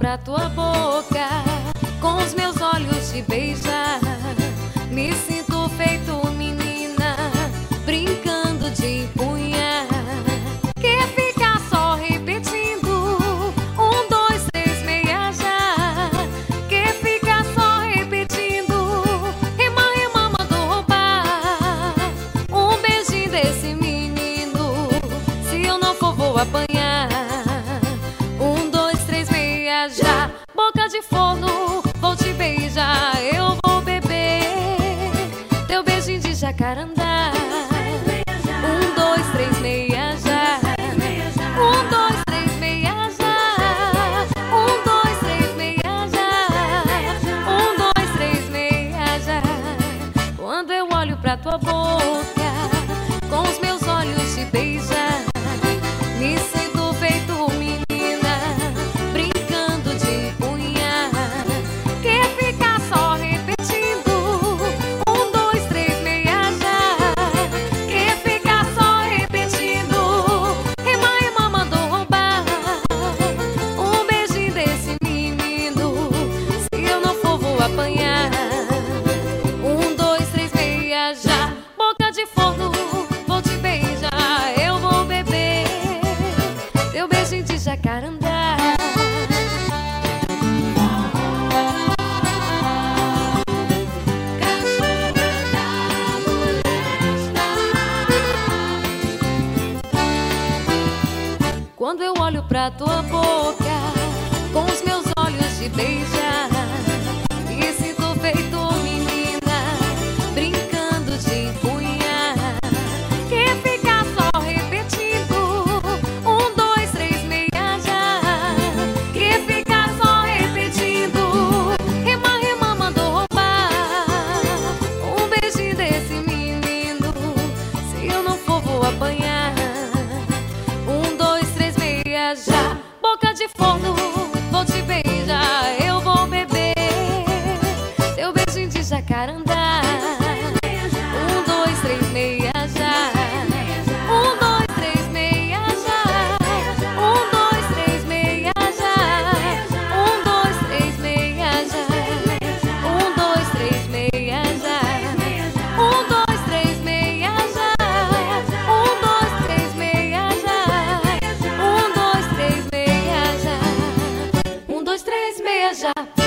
pra tua boca, com os meus olhos te beijar. Me sinto feito menina, brincando de empunhar. Quer ficar só repetindo 1, 2, 3, meia já. Quer ficar só repetindo rema, rema, mandou roubar um beijinho desse menino. Se eu não for, vou apanhar. 1, 2, 3, meia já. Boca de forno, vou te beijar. Eu vou beber teu beijinho de jacarandá. 1, 2, 3, meia já. 1, 2, 3, meia já. 1, 2, 3, meia já. 1, 2, 3, meia já. Quando eu olho pra tua boca, com os meus olhos te beijar. Me sinto feito menina, brincando de empunhar. Quer ficar só repetindo 1, 2, 3, meia já. Quer ficar só repetindo rema, rema, mandou roubar um beijinho desse menino. Se eu não for, vou apanhar. 1, 2, 3, meia já. Boca de forno, vou te beijar. Eu vou beber teu beijinho de jacarandá. Quando eu olho pra tua boca, com os meus olhos te beijar. Me sinto feito menina, brincando de empunhar. Quer ficar só repetindo 1, 2, 3, meia já. Quer ficar só repetindo rema, rema, mandou roubar um beijinho desse menino. Se eu não for, vou apanhar. 1, 2, 3, meia já. Boca de forno, vou te beijar. Eu vou beber teu beijinho de jacarandá. 1, 2, 3, meia já. 1, 2, 3, meia já. 1, 2, 3, meia já. 1, 2, 3, meia já. 1, 2, 3, meia já. 1, 2, 3, meia já. 1, 2, 3, meia já. 1, 2, 3, meia já. 1, 2, 3, meia já.